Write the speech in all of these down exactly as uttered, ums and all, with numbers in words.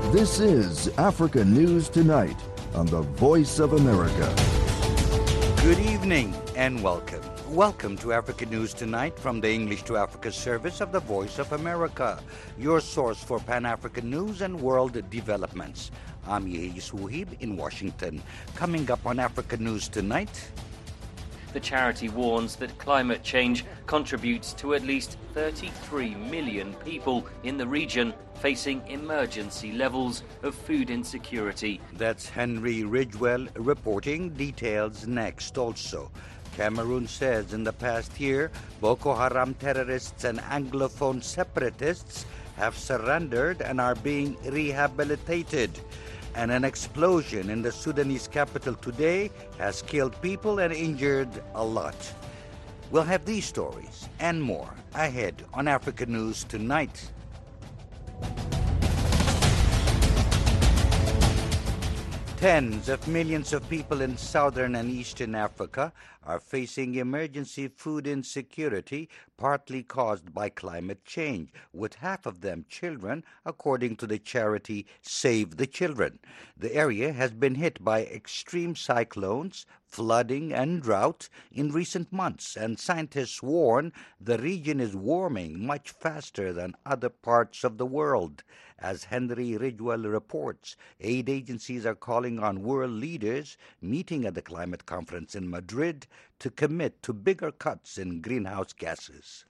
This is Africa News Tonight on the Voice of America. Good evening and welcome. Welcome to Africa News Tonight from the English to Africa service of the Voice of America, your source for Pan-African news and world developments. I'm Yehis Wuhib in Washington. Coming up on Africa News Tonight, the charity warns that climate change contributes to at least thirty-three million people in the region facing emergency levels of food insecurity. That's Henry Ridgewell reporting. Details next also. Cameroon says in the past year, Boko Haram terrorists and Anglophone separatists have surrendered and are being rehabilitated. And an explosion in the Sudanese capital today has killed people and injured a lot. We'll have these stories and more ahead on Africa News Tonight. Tens of millions of people in southern and eastern Africa are facing emergency food insecurity, partly caused by climate change, with half of them children, according to the charity Save the Children. The area has been hit by extreme cyclones, flooding, and drought in recent months, and scientists warn the region is warming much faster than other parts of the world. As Henry Ridgewell reports, aid agencies are calling on world leaders meeting at the climate conference in Madrid to commit to bigger cuts in greenhouse gases.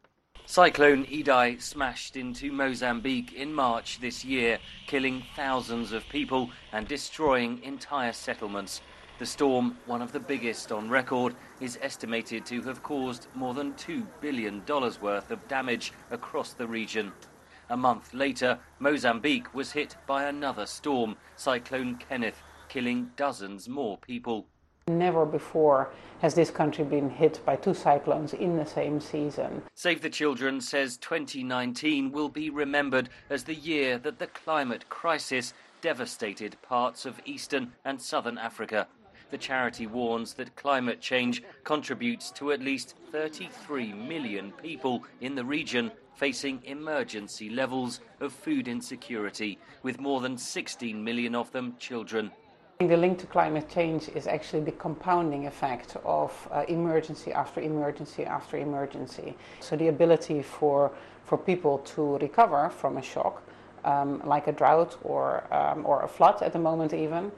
Cyclone Idai smashed into Mozambique in March this year, killing thousands of people and destroying entire settlements. The storm, one of the biggest on record, is estimated to have caused more than two billion dollars worth of damage across the region. A month later, Mozambique was hit by another storm, Cyclone Kenneth, killing dozens more people. Never before has this country been hit by two cyclones in the same season. Save the Children says twenty nineteen will be remembered as the year that the climate crisis devastated parts of eastern and southern Africa. The charity warns that climate change contributes to at least thirty-three million people in the region facing emergency levels of food insecurity, with more than sixteen million of them children. The link to climate change is actually the compounding effect of uh, emergency after emergency after emergency. So the ability for, for people to recover from a shock, um, like a drought or, um, or a flood at the moment even,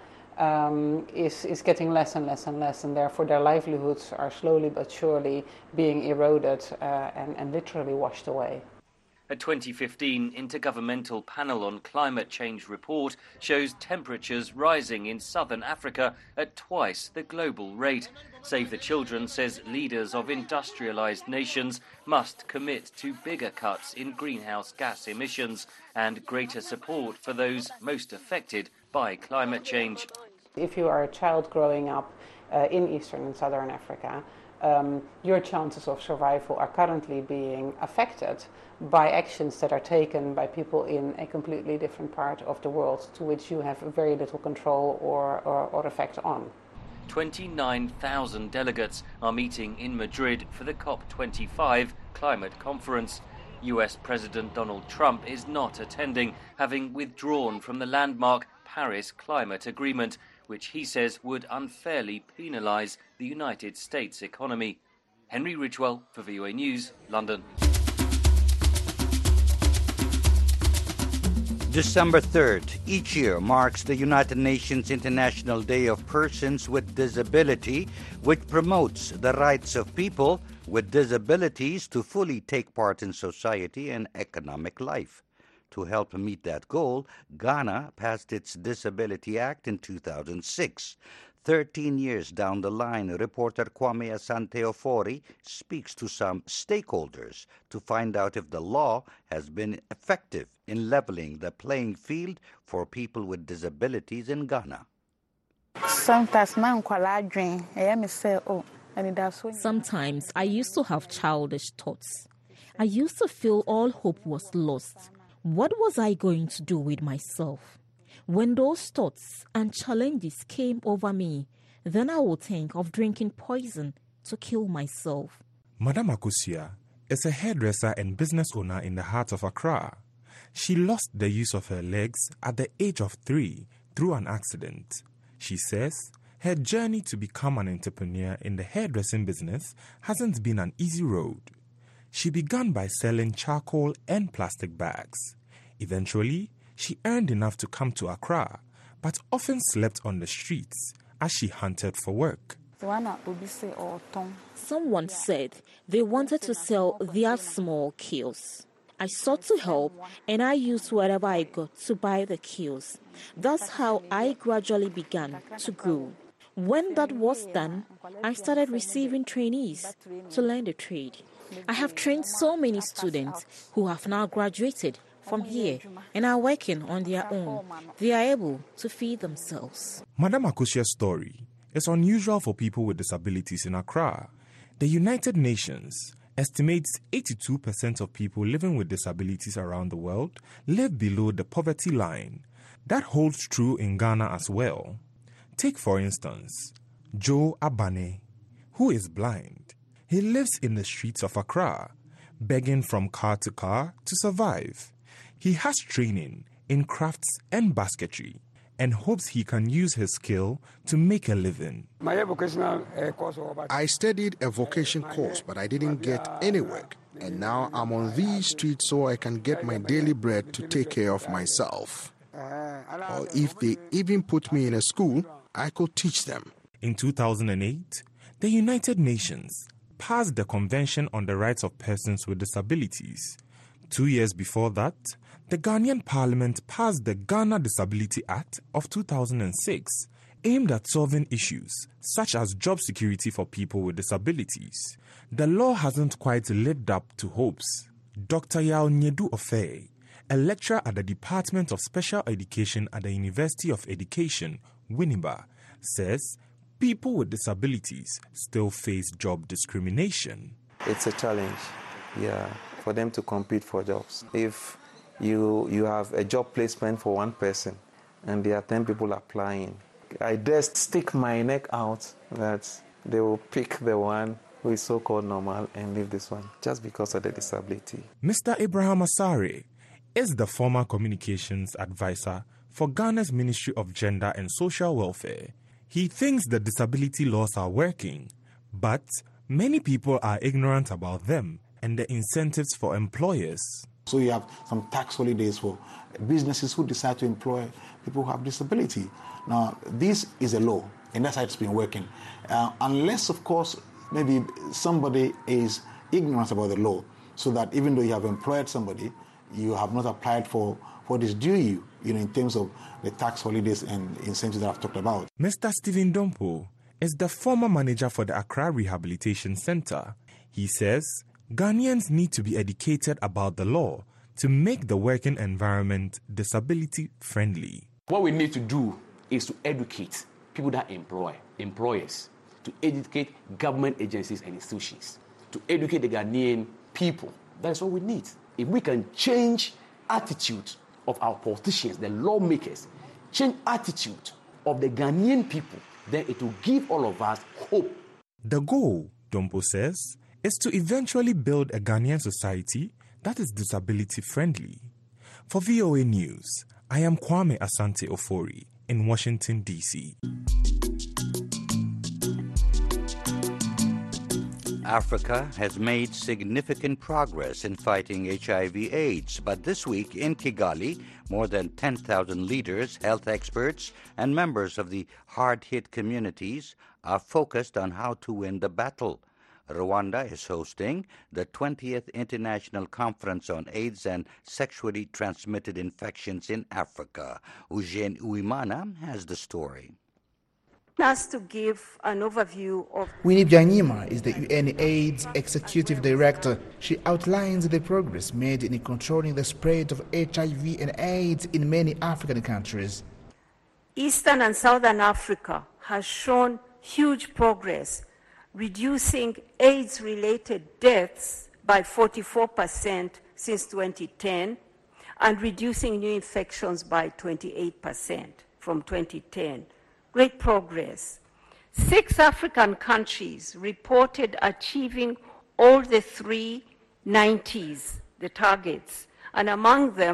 um, is, is getting less and less and less, and therefore their livelihoods are slowly but surely being eroded uh, and, and literally washed away. A twenty fifteen Intergovernmental Panel on Climate Change report shows temperatures rising in southern Africa at twice the global rate. Save the Children says leaders of industrialized nations must commit to bigger cuts in greenhouse gas emissions and greater support for those most affected by climate change. If you are a child growing up uh, in eastern and southern Africa, Um, your chances of survival are currently being affected by actions that are taken by people in a completely different part of the world to which you have very little control or, or, or effect on. twenty-nine thousand delegates are meeting in Madrid for the COP twenty-five climate conference. U S President Donald Trump is not attending, having withdrawn from the landmark Paris Climate Agreement, which he says would unfairly penalise the United States economy. Henry Ridgewell for V O A News, London. December third, each year, marks the United Nations International Day of Persons with Disability, which promotes the rights of people with disabilities to fully take part in society and economic life. To help meet that goal, Ghana passed its Disability Act in two thousand six. Thirteen years down the line, reporter Kwame Asante-Ofori speaks to some stakeholders to find out if the law has been effective in leveling the playing field for people with disabilities in Ghana. Sometimes I used to have childish thoughts. I used to feel all hope was lost. What was I going to do with myself? When those thoughts and challenges came over me, then I would think of drinking poison to kill myself. Madame Akusia is a hairdresser and business owner in the heart of Accra. She lost the use of her legs at the age of three through an accident. She says her journey to become an entrepreneur in the hairdressing business hasn't been an easy road. She began by selling charcoal and plastic bags. Eventually, she earned enough to come to Accra, but often slept on the streets as she hunted for work. Someone said they wanted to sell their small kiosks. I sought to help, and I used whatever I got to buy the kiosks. That's how I gradually began to grow. When that was done, I started receiving trainees to learn the trade. I have trained so many students who have now graduated from here and are working on their own. They are able to feed themselves. Madam Akushia's story is unusual for people with disabilities in Accra. The United Nations estimates eighty-two percent of people living with disabilities around the world live below the poverty line. That holds true in Ghana as well. Take, for instance, Joe Abane, who is blind. He lives in the streets of Accra, begging from car to car to survive. He has training in crafts and basketry and hopes he can use his skill to make a living. I studied a vocation course, but I didn't get any work. And now I'm on these streets so I can get my daily bread to take care of myself. Or if they even put me in a school, I could teach them. In two thousand eight, the United Nations passed the Convention on the Rights of Persons with Disabilities. Two years before that, the Ghanaian Parliament passed the Ghana Disability Act of two thousand six, aimed at solving issues such as job security for people with disabilities. The law hasn't quite lived up to hopes. Doctor Yao Nyedu Ofei, a lecturer at the Department of Special Education at the University of Education, Winneba, says people with disabilities still face job discrimination. It's a challenge, yeah, for them to compete for jobs. If you you have a job placement for one person and there are ten people applying, I just stick my neck out that they will pick the one who is so-called normal and leave this one just because of the disability. Mister Abraham Asare is the former communications advisor for Ghana's Ministry of Gender and Social Welfare. He thinks the disability laws are working, but many people are ignorant about them and the incentives for employers. So you have some tax holidays for businesses who decide to employ people who have disability. Now, this is a law, and that's how it's been working. Uh, unless, of course, maybe somebody is ignorant about the law, so that even though you have employed somebody, you have not applied for what is due you, you know, in terms of the tax holidays and incentives that I've talked about. Mister Stephen Dompo is the former manager for the Accra Rehabilitation Center. He says Ghanaians need to be educated about the law to make the working environment disability-friendly. What we need to do is to educate people that employ, employers, to educate government agencies and institutions, to educate the Ghanaian people. That's what we need. If we can change attitude of our politicians, the lawmakers, change attitude of the Ghanaian people, then it will give all of us hope. The goal, Dompo says, is to eventually build a Ghanaian society that is disability-friendly. For V O A News, I am Kwame Asante Ofori in Washington, D C Africa has made significant progress in fighting H I V AIDS, but this week in Kigali, more than ten thousand leaders, health experts, and members of the hard-hit communities are focused on how to win the battle. Rwanda is hosting the twentieth International Conference on AIDS and Sexually Transmitted Infections in Africa. Eugene Uimana has the story. Us to give an overview of... Winnie Byanyima is the U N AIDS Executive Director. She outlines the progress made in controlling the spread of H I V and AIDS in many African countries. Eastern and Southern Africa has shown huge progress, reducing AIDS-related deaths by forty-four percent since twenty ten and reducing new infections by twenty-eight percent from twenty ten. Great progress. Six African countries reported achieving all the three nineties, the targets, and among them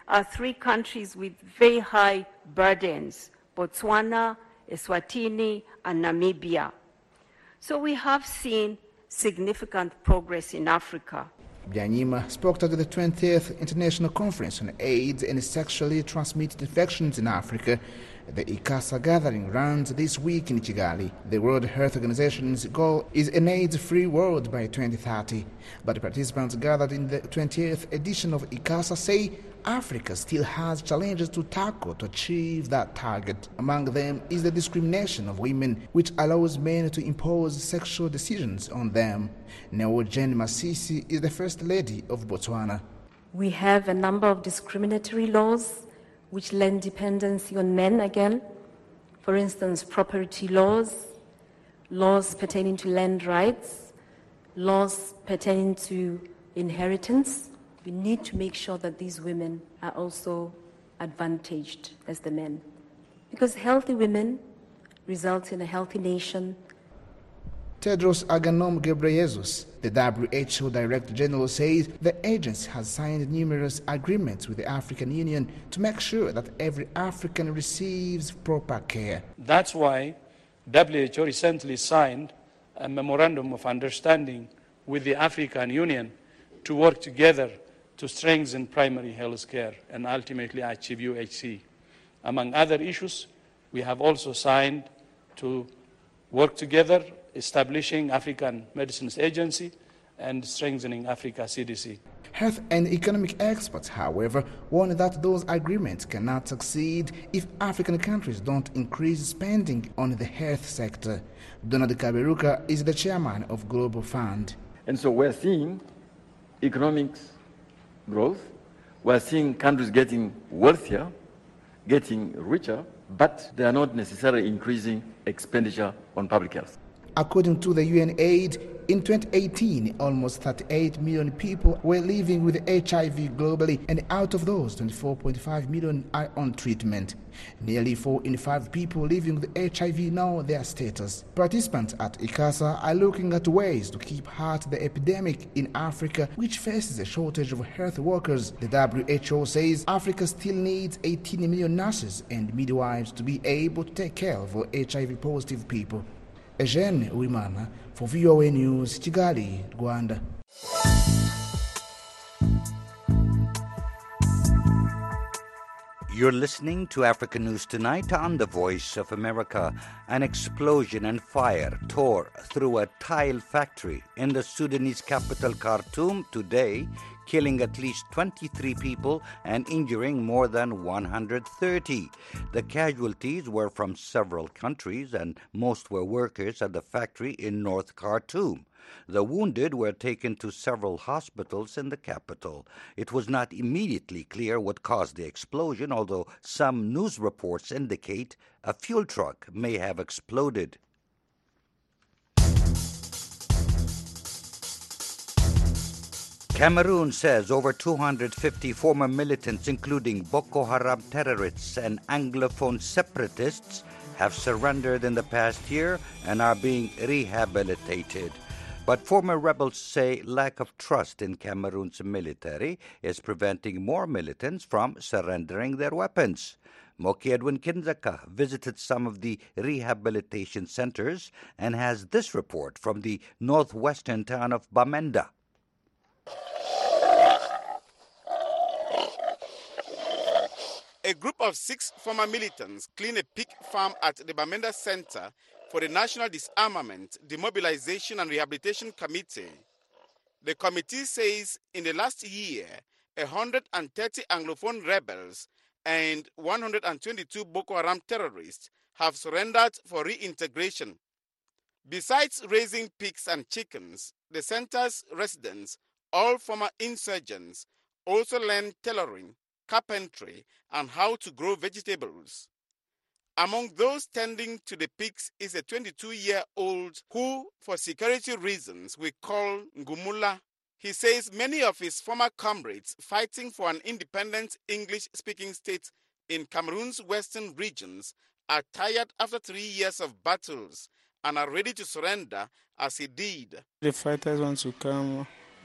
are three countries with very high burdens: Botswana, Eswatini, and Namibia. So we have seen significant progress in Africa. Byanyima spoke at the twentieth International Conference on AIDS and Sexually Transmitted Infections in Africa. The ICASA gathering runs this week in Kigali. The World Health Organization's goal is an AIDS-free world by twenty thirty. But the participants gathered in the twentieth edition of ICASA say Africa still has challenges to tackle to achieve that target. Among them is the discrimination of women, which allows men to impose sexual decisions on them. Neogen Masisi is the First Lady of Botswana. We have a number of discriminatory laws which lend dependency on men again. For instance, property laws, laws pertaining to land rights, laws pertaining to inheritance. We need to make sure that these women are also advantaged as the men. Because healthy women result in a healthy nation. Tedros Adhanom Ghebreyesus, the W H O Director General, says the agency has signed numerous agreements with the African Union to make sure that every African receives proper care. That's why W H O recently signed a memorandum of understanding with the African Union to work together to strengthen primary health care and ultimately achieve U H C. Among other issues, we have also signed to work together establishing African Medicines Agency and strengthening Africa C D C. Health and economic experts, however, warn that those agreements cannot succeed if African countries don't increase spending on the health sector. Donald Kaberuka is the chairman of Global Fund. And so we're seeing economic growth, we're seeing countries getting wealthier, getting richer, but they are not necessarily increasing expenditure on public health. According to the U N aid, in twenty eighteen, almost thirty-eight million people were living with H I V globally, and out of those, twenty-four point five million are on treatment. Nearly four in five people living with H I V know their status. Participants at ICASA are looking at ways to keep at the epidemic in Africa, which faces a shortage of health workers. The W H O says Africa still needs eighteen million nurses and midwives to be able to take care of H I V-positive people. Eugene Uwimana for V O A News, Kigali, Rwanda. You're listening to African News Tonight on The Voice of America. An explosion and fire tore through a tile factory in the Sudanese capital Khartoum today, killing at least twenty-three people and injuring more than one hundred thirty. The casualties were from several countries, and most were workers at the factory in North Khartoum. The wounded were taken to several hospitals in the capital. It was not immediately clear what caused the explosion, although some news reports indicate a fuel truck may have exploded. Cameroon says over two hundred fifty former militants, including Boko Haram terrorists and Anglophone separatists, have surrendered in the past year and are being rehabilitated. But former rebels say lack of trust in Cameroon's military is preventing more militants from surrendering their weapons. Moki Edwin Kinzaka visited some of the rehabilitation centers and has this report from the northwestern town of Bamenda. A group of six former militants clean a pig farm at the Bamenda Center for the National Disarmament, Demobilization and Rehabilitation Committee. The committee says in the last year, one hundred thirty Anglophone rebels and one hundred twenty-two Boko Haram terrorists have surrendered for reintegration. Besides raising pigs and chickens, the center's residents, all former insurgents, also learn tailoring, carpentry, and how to grow vegetables. Among those tending to the pigs is a twenty-two-year-old who, for security reasons, we call Ngumula. He says many of his former comrades fighting for an independent English-speaking state in Cameroon's western regions are tired after three years of battles and are ready to surrender as he did. The fighters want to come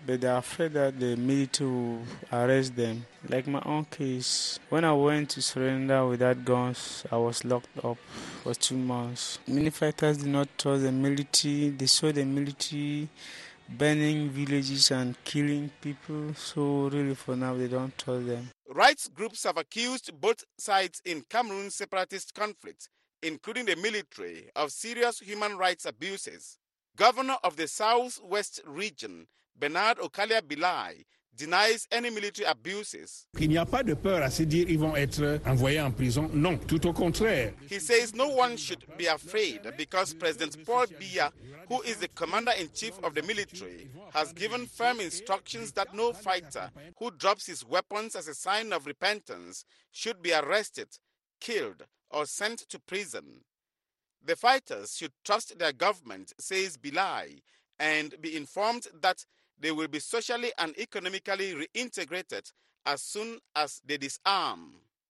but they're afraid that the military will arrest them. Like my own case, when I went to surrender without guns, I was locked up for two months. Many fighters did not trust the military. They saw the military burning villages and killing people, so really for now they don't trust them. Rights groups have accused both sides in Cameroon's separatist conflict, including the military, of serious human rights abuses. Governor of the Southwest region, Bernard Okalia Bilai, denies any military abuses. Il n'y a pas de peur à se dire ils vont être envoyés en prison. Non, tout au contraire. He says no one should be afraid because President Paul Biya, who is the commander-in-chief of the military, has given firm instructions that no fighter who drops his weapons as a sign of repentance should be arrested, killed, or sent to prison. The fighters should trust their government, says Bilai, and be informed that they will be socially and economically reintegrated as soon as they disarm.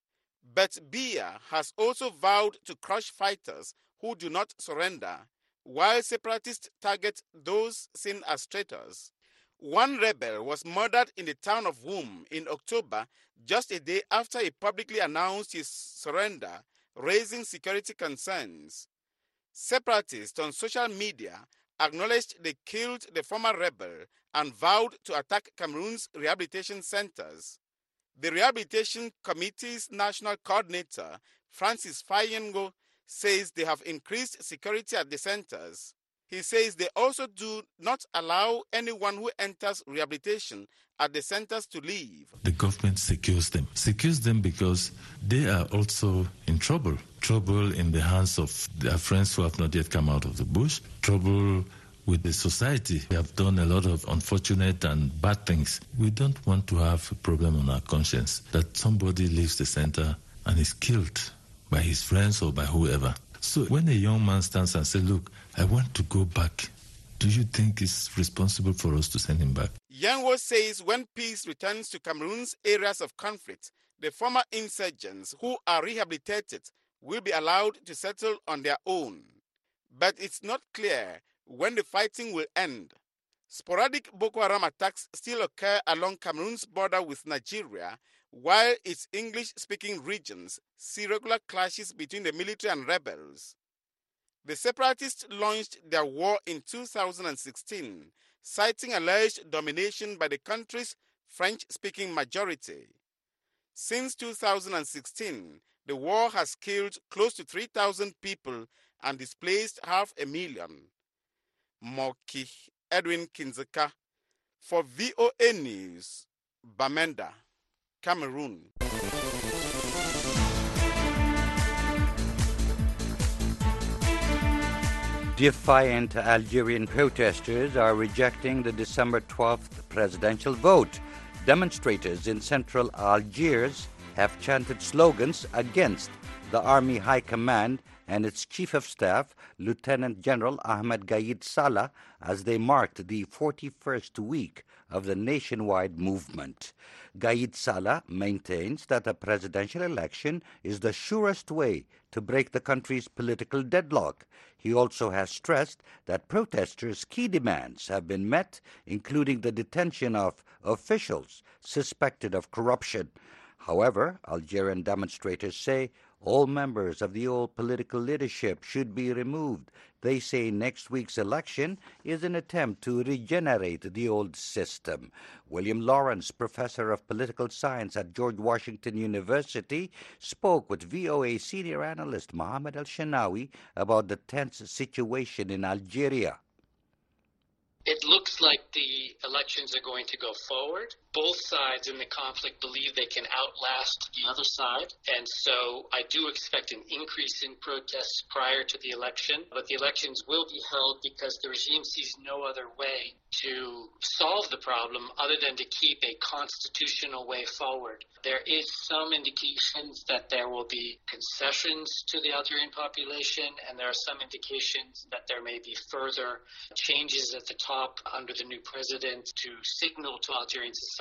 But Biya has also vowed to crush fighters who do not surrender, while separatists target those seen as traitors. One rebel was murdered in the town of Wum in October, just a day after he publicly announced his surrender, raising security concerns. Separatists on social media acknowledged they killed the former rebel and vowed to attack Cameroon's rehabilitation centers. The Rehabilitation Committee's national coordinator, Francis Fayengo, says they have increased security at the centers. He says they also do not allow anyone who enters rehabilitation at the centers to leave. The government secures them. Secures them because they are also in trouble. Trouble in the hands of their friends who have not yet come out of the bush. Trouble with the society. We have done a lot of unfortunate and bad things. We don't want to have a problem on our conscience that somebody leaves the center and is killed by his friends or by whoever. So when a young man stands and says, look, I want to go back, do you think it's responsible for us to send him back? Yanwo says when peace returns to Cameroon's areas of conflict, the former insurgents who are rehabilitated will be allowed to settle on their own. But it's not clear when the fighting will end. Sporadic Boko Haram attacks still occur along Cameroon's border with Nigeria, while its English-speaking regions see regular clashes between the military and rebels. The separatists launched their war in two thousand sixteen, citing alleged domination by the country's French-speaking majority. Since two thousand sixteen, the war has killed close to three thousand people and displaced half a million. Moki Edwin Kinzeka for V O A News, Bamenda, Cameroon. Defiant Algerian protesters are rejecting the December twelfth presidential vote. Demonstrators in central Algiers have chanted slogans against the Army High Command and its Chief of Staff, Lieutenant General Ahmed Gaid Salah, as they marked the forty-first week of the nationwide movement. Gaid Salah maintains that a presidential election is the surest way to break the country's political deadlock. He also has stressed that protesters' key demands have been met, including the detention of officials suspected of corruption. However, Algerian demonstrators say all members of the old political leadership should be removed. They say next week's election is an attempt to regenerate the old system. William Lawrence, professor of political science at George Washington University, spoke with V O A senior analyst Mohammed El-Shenawi about the tense situation in Algeria. It looks like the elections are going to go forward. Both sides in the conflict believe they can outlast the other side. And so I do expect an increase in protests prior to the election. But the elections will be held because the regime sees no other way to solve the problem other than to keep a constitutional way forward. There is some indications that there will be concessions to the Algerian population, and there are some indications that there may be further changes at the top under the new president to signal to Algerian society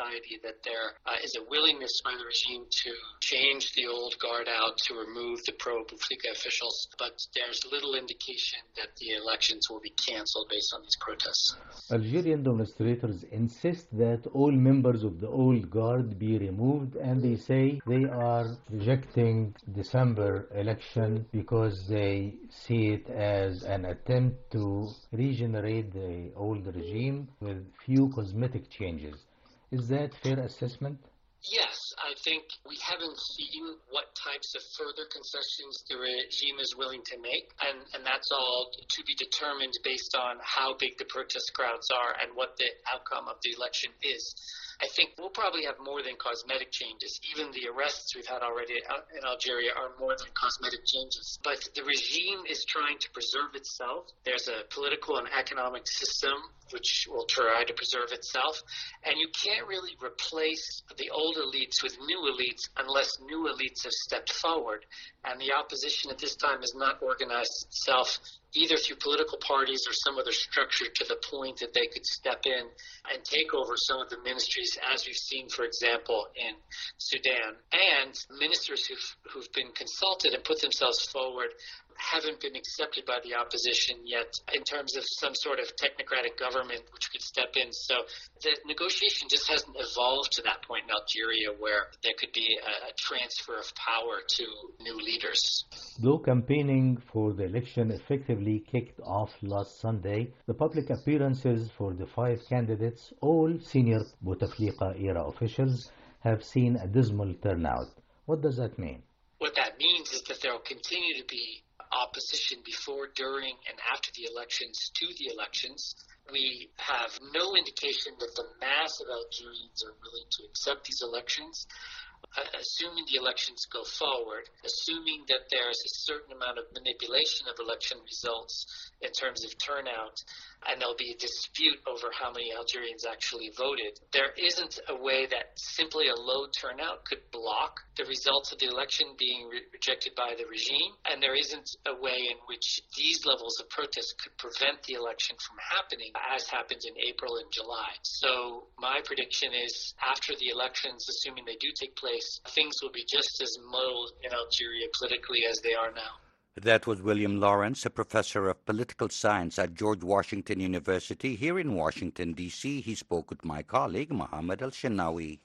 society that there uh, is a willingness by the regime to change the old guard out, to remove the pro-Bouteflika officials, but there's little indication that the elections will be cancelled based on these protests. Algerian demonstrators insist that all members of the old guard be removed, and they say they are rejecting December election because they see it as an attempt to regenerate the old regime with few cosmetic changes. Is that fair assessment? Yes, I think we haven't seen what types of further concessions the regime is willing to make, and, and that's all to be determined based on how big the protest crowds are and what the outcome of the election is. I think we'll probably have more than cosmetic changes. Even the arrests we've had already in Algeria are more than cosmetic changes. But the regime is trying to preserve itself. There's a political and economic system which will try to preserve itself. And you can't really replace the old elites with new elites unless new elites have stepped forward. And the opposition at this time has not organized itself either through political parties or some other structure to the point that they could step in and take over some of the ministries, as we've seen, for example, in Sudan. And ministers who've, who've been consulted and put themselves forward haven't been accepted by the opposition yet in terms of some sort of technocratic government which could step in. So the negotiation just hasn't evolved to that point in Algeria where there could be a, a transfer of power to new leaders. Though campaigning for the election effectively kicked off last Sunday, the public appearances for the five candidates, all senior Bouteflika-era officials, have seen a dismal turnout. What does that mean? What that means is that there will continue to be opposition before, during, and after the elections to the elections. We have no indication that the mass of Algerians are willing to accept these elections. Uh, assuming the elections go forward, assuming that there's a certain amount of manipulation of election results in terms of turnout, and there'll be a dispute over how many Algerians actually voted, there isn't a way that simply a low turnout could block the results of the election being re- rejected by the regime, and there isn't a way in which these levels of protest could prevent the election from happening, as happened in April and July. So my prediction is, after the elections, assuming they do take place, things will be just as muddled in Algeria politically as they are now. That was William Lawrence, a professor of political science at George Washington University here in Washington, D C He spoke with my colleague, Mohammed Al-Shinawi.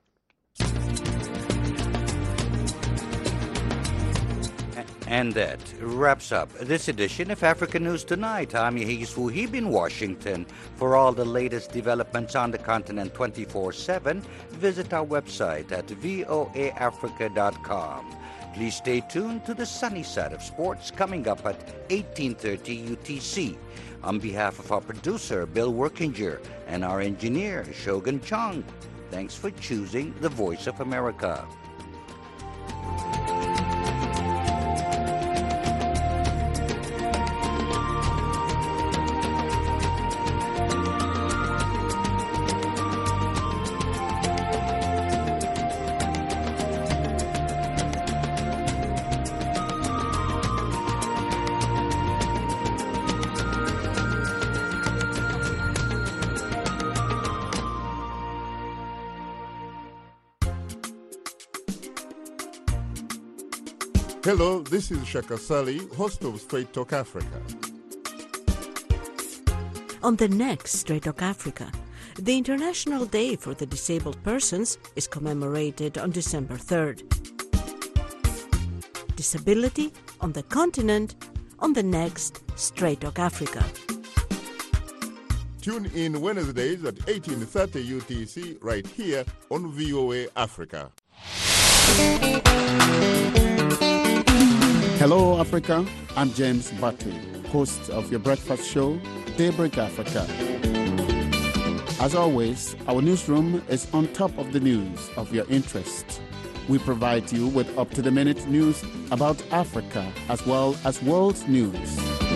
And that wraps up this edition of Africa News Tonight. I'm Yahis Wuhib in Washington. For all the latest developments on the continent twenty-four seven, visit our website at voa africa dot com. Please stay tuned to the sunny side of sports coming up at eighteen thirty U T C. On behalf of our producer, Bill Workinger, and our engineer, Shogun Chung, thanks for choosing the Voice of America. Hello, this is Shaka Sali, host of Straight Talk Africa. On the next Straight Talk Africa, the International Day for the Disabled Persons is commemorated on December third. Disability on the continent on the next Straight Talk Africa. Tune in Wednesdays at eighteen thirty U T C right here on V O A Africa. Hello, Africa. I'm James Butley, host of your breakfast show, Daybreak Africa. As always, our newsroom is on top of the news of your interest. We provide you with up-to-the-minute news about Africa as well as world news.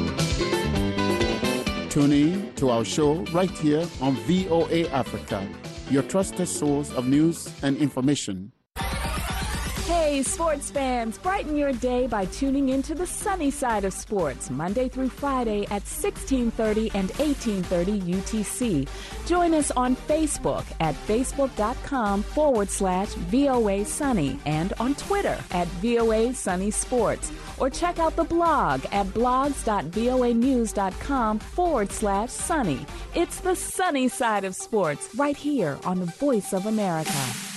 Tune in to our show right here on V O A Africa, your trusted source of news and information. Hey, sports fans, brighten your day by tuning into the sunny side of sports, Monday through Friday at sixteen thirty and eighteen thirty U T C. Join us on Facebook at facebook.com forward slash VOA Sunny and on Twitter at VOA Sunny Sports. Or check out the blog at blogs.voanews.com forward slash sunny. It's the sunny side of sports right here on the Voice of America.